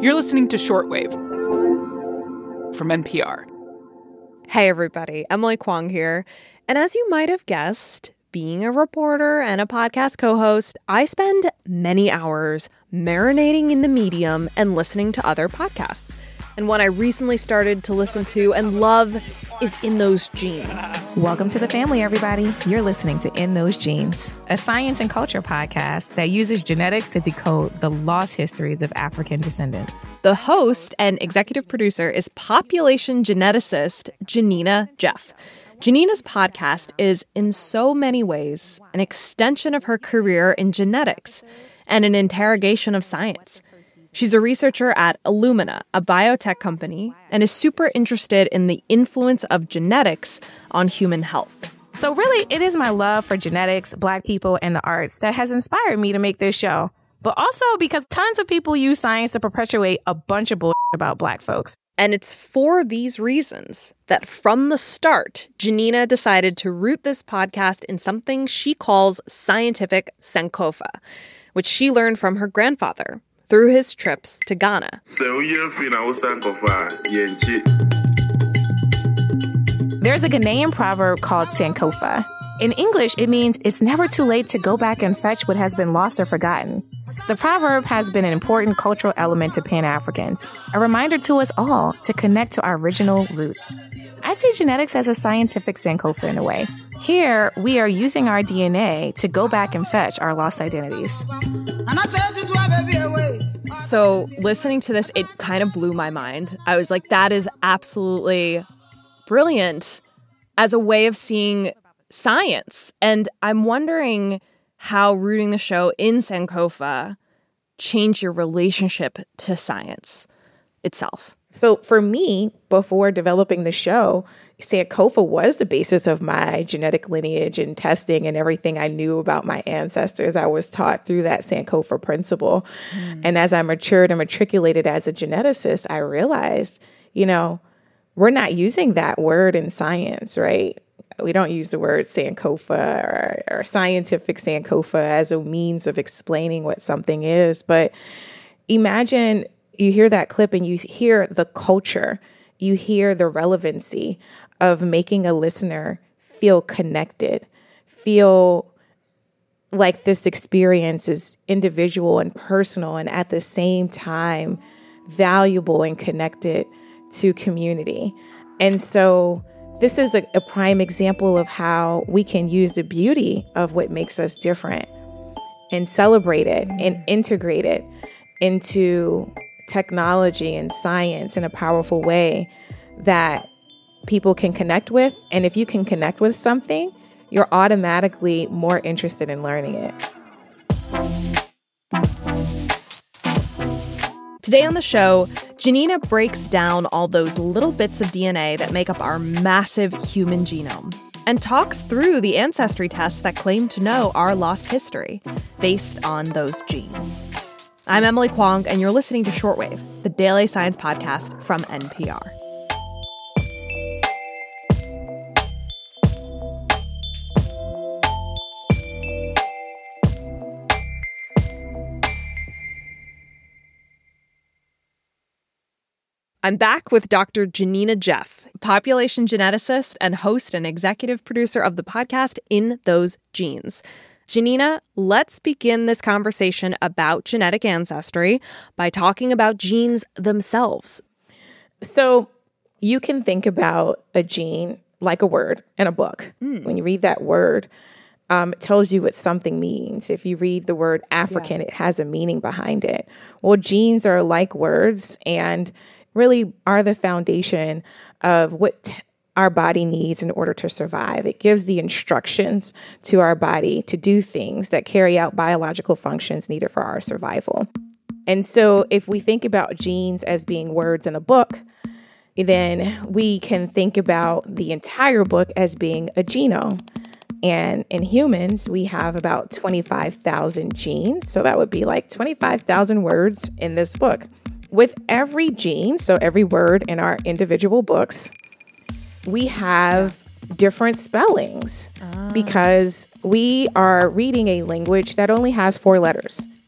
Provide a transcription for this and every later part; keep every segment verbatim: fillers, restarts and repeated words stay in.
You're listening to Shortwave from N P R. Hey, everybody. Emily Kwong here. And as you might have guessed, being a reporter and a podcast co-host, I spend many hours marinating in the medium and listening to other podcasts. And one I recently started to listen to and love is In Those Genes. Welcome to the family, everybody. You're listening to In Those Genes, a science and culture podcast that uses genetics to decode the lost histories of African descendants. The host and executive producer is population geneticist Janina Jeff. Janina's podcast is, in so many ways, an extension of her career in genetics and an interrogation of science. She's a researcher at Illumina, a biotech company, and is super interested in the influence of genetics on human health. So really, it is my love for genetics, Black people, and the arts that has inspired me to make this show. But also because tons of people use science to perpetuate a bunch of bullshit about Black folks. And it's for these reasons that from the start, Janina decided to root this podcast in something she calls scientific Sankofa, which she learned from her grandfather through his trips to Ghana. There's a Ghanaian proverb called Sankofa. In English, it means it's never too late to go back and fetch what has been lost or forgotten. The proverb has been an important cultural element to Pan-Africans, a reminder to us all to connect to our original roots. I see genetics as a scientific Sankofa in a way. Here, we are using our D N A to go back and fetch our lost identities. So listening to this, it kind of blew my mind. I was like, that is absolutely brilliant as a way of seeing science. And I'm wondering how rooting the show in Sankofa changed your relationship to science itself. So for me, before developing the show, Sankofa was the basis of my genetic lineage and testing and everything I knew about my ancestors. I was taught through that Sankofa principle. Mm. And as I matured and matriculated as a geneticist, I realized, you know, we're not using that word in science, right? We don't use the word Sankofa or, or scientific Sankofa as a means of explaining what something is. But imagine you hear that clip and you hear the culture, you hear the relevancy of making a listener feel connected, feel like this experience is individual and personal and at the same time valuable and connected to community. And so this is a, a prime example of how we can use the beauty of what makes us different and celebrate it and integrate it into technology and science in a powerful way that people can connect with. And if you can connect with something, you're automatically more interested in learning it. Today on the show, Janina breaks down all those little bits of D N A that make up our massive human genome and talks through the ancestry tests that claim to know our lost history based on those genes. I'm Emily Kwong, and you're listening to Shortwave, the daily science podcast from N P R. I'm back with Doctor Janina Jeff, population geneticist and host and executive producer of the podcast In Those Genes. Janina, let's begin this conversation about genetic ancestry by talking about genes themselves. So you can think about a gene like a word in a book. Mm. When you read that word, um, it tells you what something means. If you read the word African, yeah. It has a meaning behind it. Well, genes are like words and really are the foundation of what t- our body needs in order to survive. It gives the instructions to our body to do things that carry out biological functions needed for our survival. And so if we think about genes as being words in a book, then we can think about the entire book as being a genome. And in humans, we have about twenty-five thousand genes. So that would be like twenty-five thousand words in this book. With every gene, so every word in our individual books, we have different spellings ah. because we are reading a language that only has four letters.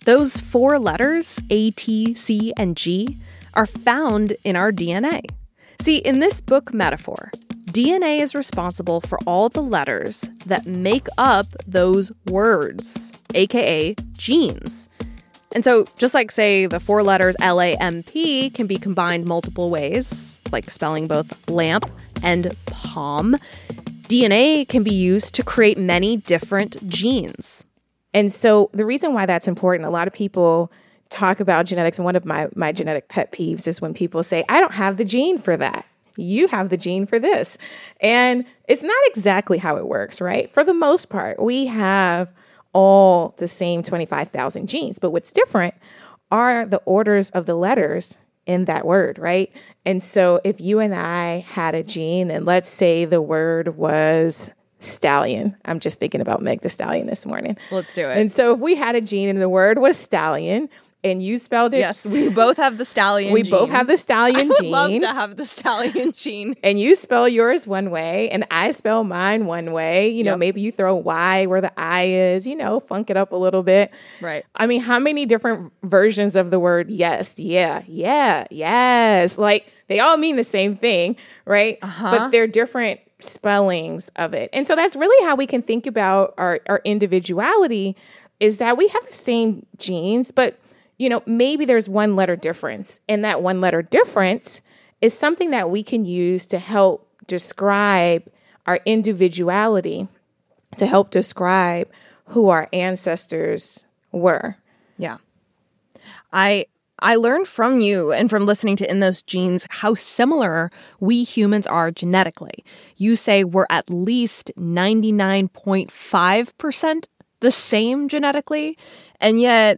Those four letters, A, T, C, and G, are found in our D N A. See, in this book metaphor, D N A is responsible for all the letters that make up those words, aka genes. And so just like, say, the four letters L A M P can be combined multiple ways, like spelling both lamp and palm, D N A can be used to create many different genes. And so the reason why that's important, a lot of people talk about genetics, and one of my, my genetic pet peeves is when people say, I don't have the gene for that. You have the gene for this. And it's not exactly how it works, right? For the most part, we have all the same twenty-five thousand genes. But what's different are the orders of the letters in that word, right? And so if you and I had a gene, and let's say the word was stallion. I'm just thinking about Meg Thee Stallion this morning. Let's do it. And so if we had a gene and the word was stallion, and you spelled it. Yes, we both have the stallion we gene. We both have the stallion I would gene. love to have the stallion gene. And you spell yours one way, and I spell mine one way. You know, yep. Maybe you throw Y where the I is, you know, funk it up a little bit. Right. I mean, how many different versions of the word yes, yeah, yeah, yes? Like, they all mean the same thing, right? Uh-huh. But they're different spellings of it. And so that's really how we can think about our, our individuality, is that we have the same genes, but you know, maybe there's one letter difference, and that one letter difference is something that we can use to help describe our individuality, to help describe who our ancestors were. Yeah. I I learned from you and from listening to In Those Genes how similar we humans are genetically. You say we're at least ninety-nine point five percent the same genetically, and yet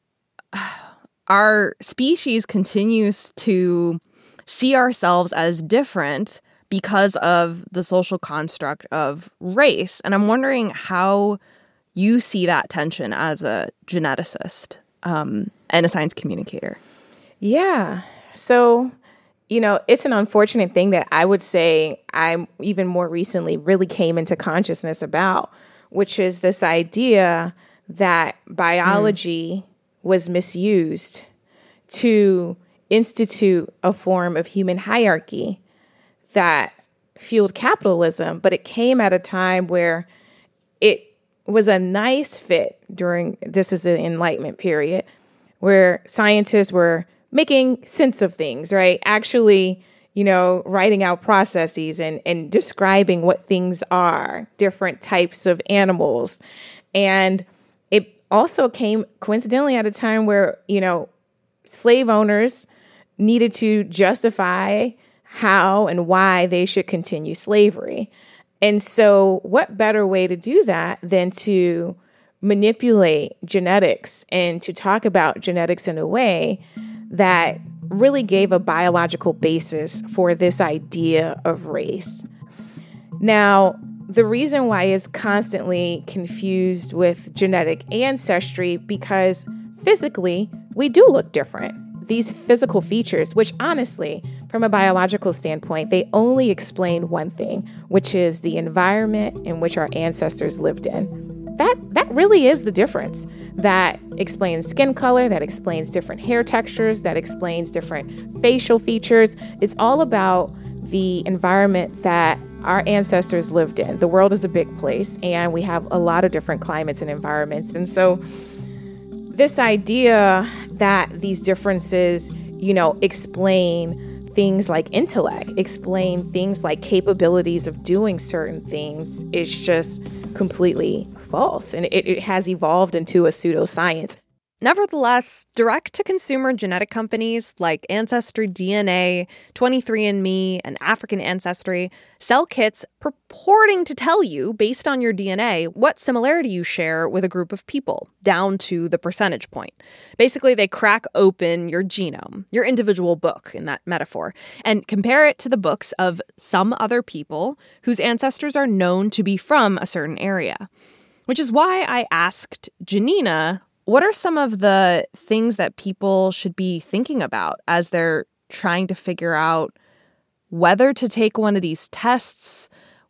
our species continues to see ourselves as different because of the social construct of race. And I'm wondering how you see that tension as a geneticist um, and a science communicator. Yeah. So, you know, it's an unfortunate thing that I would say I even more recently really came into consciousness about, which is this idea that biology mm. was misused to institute a form of human hierarchy that fueled capitalism, but it came at a time where it was a nice fit during, this is the Enlightenment period, where scientists were making sense of things, right? Actually, you know, writing out processes and, and describing what things are, different types of animals. And it also came coincidentally at a time where, you know, slave owners needed to justify how and why they should continue slavery. And so what better way to do that than to manipulate genetics and to talk about genetics in a way that really gave a biological basis for this idea of race. Now, the reason why it's constantly confused with genetic ancestry, because physically, we do look different. These physical features, which honestly, from a biological standpoint, they only explain one thing, which is the environment in which our ancestors lived in. That that really is the difference. That explains skin color, that explains different hair textures, that explains different facial features. It's all about the environment that our ancestors lived in. The world is a big place, and we have a lot of different climates and environments. And so this idea that these differences, you know, explain things like intellect, explain things like capabilities of doing certain things is just completely false. And it, it has evolved into a pseudoscience. Nevertheless, direct-to-consumer genetic companies like Ancestry D N A, twenty-three and me, and African Ancestry sell kits purporting to tell you, based on your D N A, what similarity you share with a group of people, down to the percentage point. Basically, they crack open your genome, your individual book in that metaphor, and compare it to the books of some other people whose ancestors are known to be from a certain area. Which is why I asked Janina, what are some of the things that people should be thinking about as they're trying to figure out whether to take one of these tests,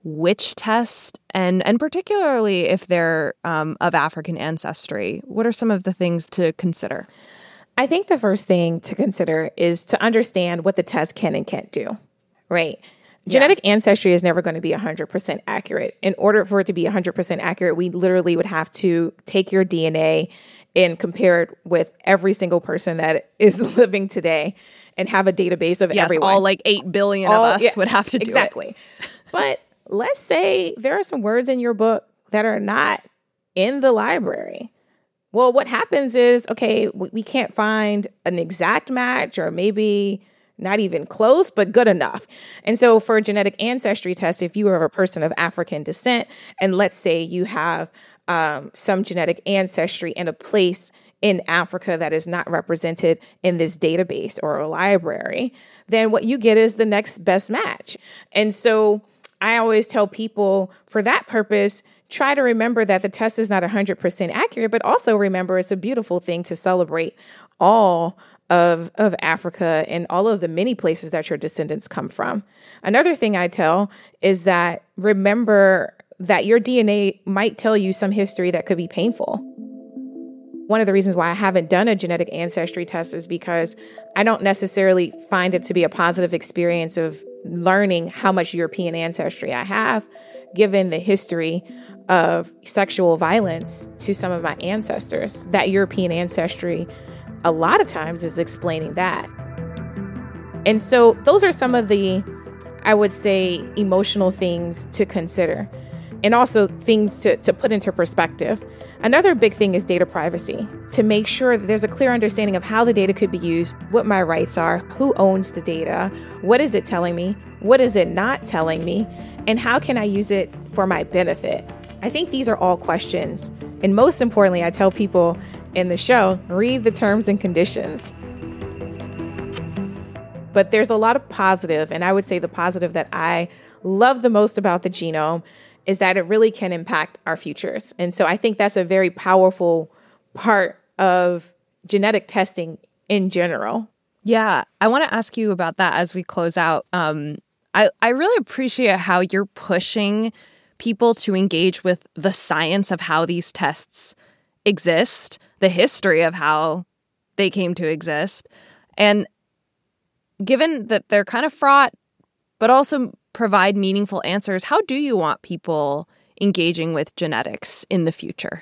which test, and and particularly if they're um, of African ancestry, what are some of the things to consider? I think the first thing to consider is to understand what the test can and can't do, right? Yeah. Genetic ancestry is never going to be one hundred percent accurate. In order for it to be one hundred percent accurate, we literally would have to take your D N A and compare it with every single person that is living today and have a database of yes, everyone. all like eight billion all, of us yeah, would have to do exactly. it. Exactly. But let's say there are some words in your book that are not in the library. Well, what happens is, okay, we can't find an exact match, or maybe not even close, but good enough. And so for a genetic ancestry test, if you are a person of African descent, and let's say you have um, some genetic ancestry in a place in Africa that is not represented in this database or a library, then what you get is the next best match. And so I always tell people, for that purpose, try to remember that the test is not one hundred percent accurate, but also remember it's a beautiful thing to celebrate all of, of Africa and all of the many places that your descendants come from. Another thing I tell is that remember that your D N A might tell you some history that could be painful. One of the reasons why I haven't done a genetic ancestry test is because I don't necessarily find it to be a positive experience of learning how much European ancestry I have, given the history of sexual violence to some of my ancestors. That European ancestry, a lot of times, is explaining that. And so those are some of the, I would say, emotional things to consider, and also things to, to put into perspective. Another big thing is data privacy, to make sure that there's a clear understanding of how the data could be used, what my rights are, who owns the data, what is it telling me, what is it not telling me, and how can I use it for my benefit? I think these are all questions. And most importantly, I tell people in the show, read the terms and conditions. But there's a lot of positive, and I would say the positive that I love the most about the genome is that it really can impact our futures. And so I think that's a very powerful part of genetic testing in general. Yeah, I want to ask you about that as we close out. Um, I, I really appreciate how you're pushing people to engage with the science of how these tests exist, the history of how they came to exist. And given that they're kind of fraught, but also provide meaningful answers, how do you want people engaging with genetics in the future?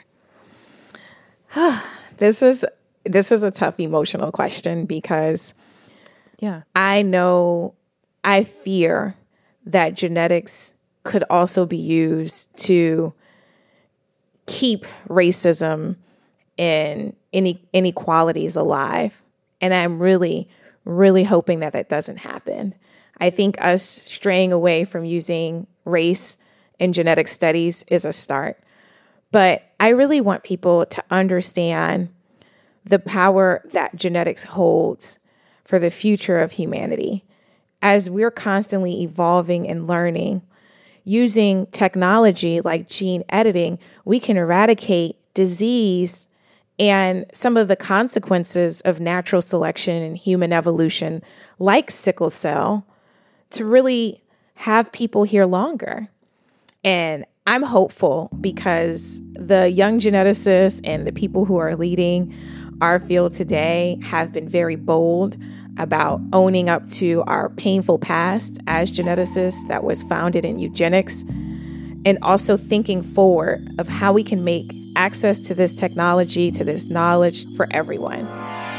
This is this is a tough emotional question because yeah, I know, I fear that genetics could also be used to keep racism and any inequalities alive. And I'm really, really hoping that that doesn't happen. I think us straying away from using race in genetic studies is a start. But I really want people to understand the power that genetics holds for the future of humanity. As we're constantly evolving and learning, using technology like gene editing, we can eradicate disease and some of the consequences of natural selection and human evolution, like sickle cell, to really have people here longer. And I'm hopeful because the young geneticists and the people who are leading our field today have been very bold about owning up to our painful past as geneticists that was founded in eugenics, and also thinking forward of how we can make access to this technology, to this knowledge for everyone.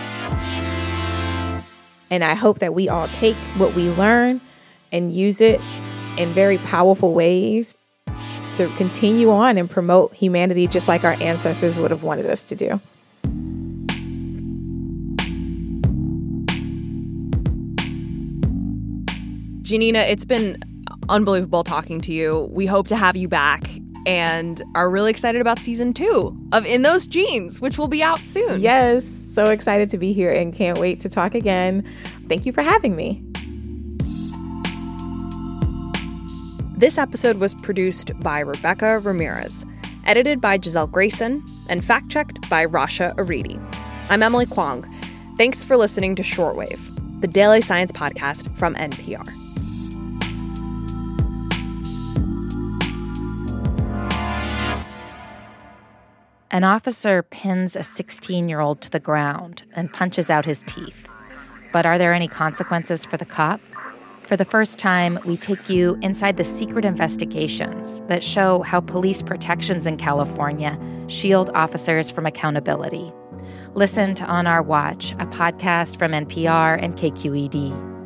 And I hope that we all take what we learn and use it in very powerful ways to continue on and promote humanity just like our ancestors would have wanted us to do. Janina, it's been unbelievable talking to you. We hope to have you back and are really excited about season two of In Those Genes, which will be out soon. Yes, so excited to be here and can't wait to talk again. Thank you for having me. This episode was produced by Rebecca Ramirez, edited by Giselle Grayson, and fact-checked by Rasha Aridi. I'm Emily Kwong. Thanks for listening to Shortwave, the daily science podcast from N P R. An officer pins a sixteen-year-old to the ground and punches out his teeth. But are there any consequences for the cop? For the first time, we take you inside the secret investigations that show how police protections in California shield officers from accountability. Listen to On Our Watch, a podcast from N P R and K Q E D.